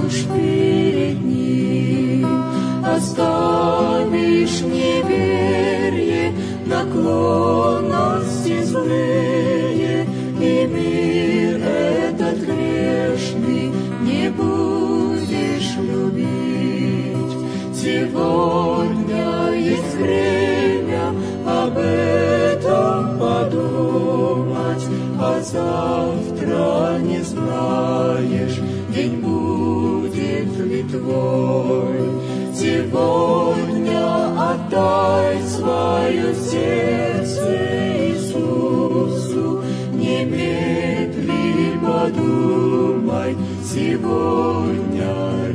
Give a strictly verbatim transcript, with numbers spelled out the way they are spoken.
станешь перед Ним, оставишь неверие, наклонности злые, и мир этот грешный не будешь любить. Сегодня есть время об этом подумать, а завтра не знаешь, день будет ли твой. Сегодня отдай свое сердце Иисусу, не медли, подумай, сегодня